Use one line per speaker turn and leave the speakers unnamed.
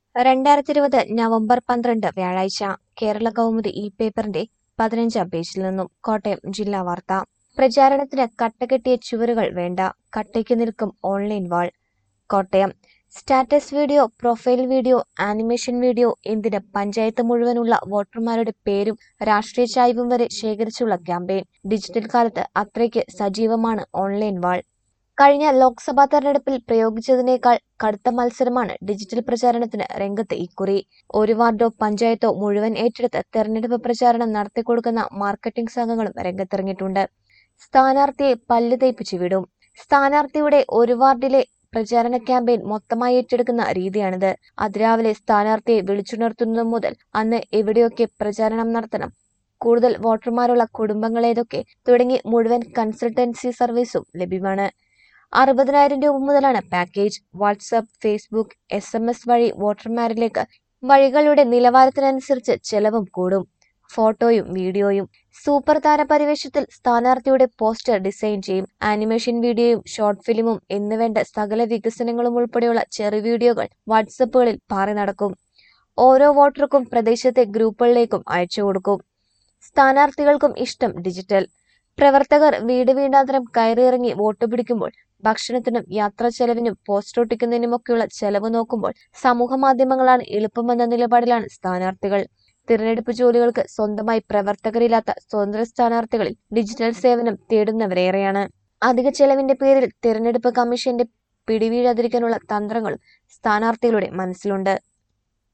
2020 November 12 വ്യാഴാഴ്ച കേരള കൗമുദി ഈ പേപ്പറിന്റെ 15-ാം പേജിൽ നിന്നും കോട്ടയം ജില്ലാ വാർത്ത. പ്രചാരണത്തിന് കട്ടകെട്ടിയ ചുവരുകൾ വേണ്ട, കട്ടയ്ക്ക് നിൽക്കും online wall. Kottayam. Status video, profile video, animation video എന്തിന് പഞ്ചായത്ത് മുഴുവനുള്ള വോട്ടർമാരുടെ പേരും രാഷ്ട്രീയ ചായ്വും വരെ ശേഖരിച്ചുള്ള ക്യാമ്പയിൻ. ഡിജിറ്റൽ കാലത്ത് അത്രയ്ക്ക് സജീവമാണ് ഓൺലൈൻ വാൾ. കഴിഞ്ഞ ലോക്സഭാ തെരഞ്ഞെടുപ്പിൽ പ്രയോഗിച്ചതിനേക്കാൾ കടുത്ത മത്സരമാണ് ഡിജിറ്റൽ പ്രചാരണത്തിന് രംഗത്ത് ഇക്കുറി. ഒരു വാർഡോ പഞ്ചായത്തോ മുഴുവൻ ഏറ്റെടുത്ത് തെരഞ്ഞെടുപ്പ് പ്രചാരണം നടത്തിക്കൊടുക്കുന്ന മാർക്കറ്റിംഗ് സംഘങ്ങളും രംഗത്തിറങ്ങിയിട്ടുണ്ട്. സ്ഥാനാർത്ഥിയെ പല്ല് തേപ്പിച്ച് വിടും. സ്ഥാനാർത്ഥിയുടെ ഒരു വാർഡിലെ പ്രചാരണ ക്യാമ്പയിൻ മൊത്തമായി ഏറ്റെടുക്കുന്ന രീതിയാണിത്. അതിരാവിലെ സ്ഥാനാർത്ഥിയെ വിളിച്ചുണർത്തുന്നതു മുതൽ അന്ന് എവിടെയൊക്കെ പ്രചാരണം നടത്തണം, കൂടുതൽ വോട്ടർമാരുള്ള കുടുംബങ്ങളേതൊക്കെ തുടങ്ങി മുഴുവൻ കൺസൾട്ടൻസി സർവീസും ലഭ്യമാണ്. 60,000 രൂപ മുതലാണ് പാക്കേജ്. വാട്സ്ആപ്പ്, ഫേസ്ബുക്ക്, SMS വഴി വോട്ടർമാരിലേക്ക് വഴികളുടെ നിലവാരത്തിനനുസരിച്ച് ചെലവും കൂടും. ഫോട്ടോയും വീഡിയോയും. സൂപ്പർ താരപരിവേഷത്തിൽ സ്ഥാനാർത്ഥിയുടെ പോസ്റ്റർ ഡിസൈൻ ചെയ്യും. ആനിമേഷൻ വീഡിയോയും ഷോർട്ട് ഫിലിമും എന്നുവേണ്ട സകല വികസനങ്ങളും ഉൾപ്പെടെയുള്ള ചെറു വീഡിയോകൾ വാട്സപ്പുകളിൽ പാറി നടക്കും. ഓരോ വോട്ടർക്കും പ്രദേശത്തെ ഗ്രൂപ്പുകളിലേക്കും അയച്ചു കൊടുക്കും. സ്ഥാനാർത്ഥികൾക്കും ഇഷ്ടം ഡിജിറ്റൽ. പ്രവർത്തകർ വീട് വീടാന്തരം കയറിയിറങ്ങി വോട്ട് പിടിക്കുമ്പോൾ ഭക്ഷണത്തിനും യാത്രാ ചെലവിനും പോസ്റ്റർ ഒട്ടിക്കുന്നതിനുമൊക്കെയുള്ള ചെലവ് നോക്കുമ്പോൾ സമൂഹ മാധ്യമങ്ങളാണ് എളുപ്പമെന്ന നിലപാടിലാണ് സ്ഥാനാർത്ഥികൾ. തിരഞ്ഞെടുപ്പ് ജോലികൾക്ക് സ്വന്തമായി പ്രവർത്തകരില്ലാത്ത സ്വതന്ത്ര സ്ഥാനാർത്ഥികളിൽ ഡിജിറ്റൽ സേവനം തേടുന്നവരേറെയാണ്. അധിക ചെലവിന്റെ പേരിൽ തിരഞ്ഞെടുപ്പ് കമ്മീഷന്റെ പിടിവീഴാതിരിക്കാനുള്ള തന്ത്രങ്ങളും സ്ഥാനാർത്ഥികളുടെ മനസ്സിലുണ്ട്.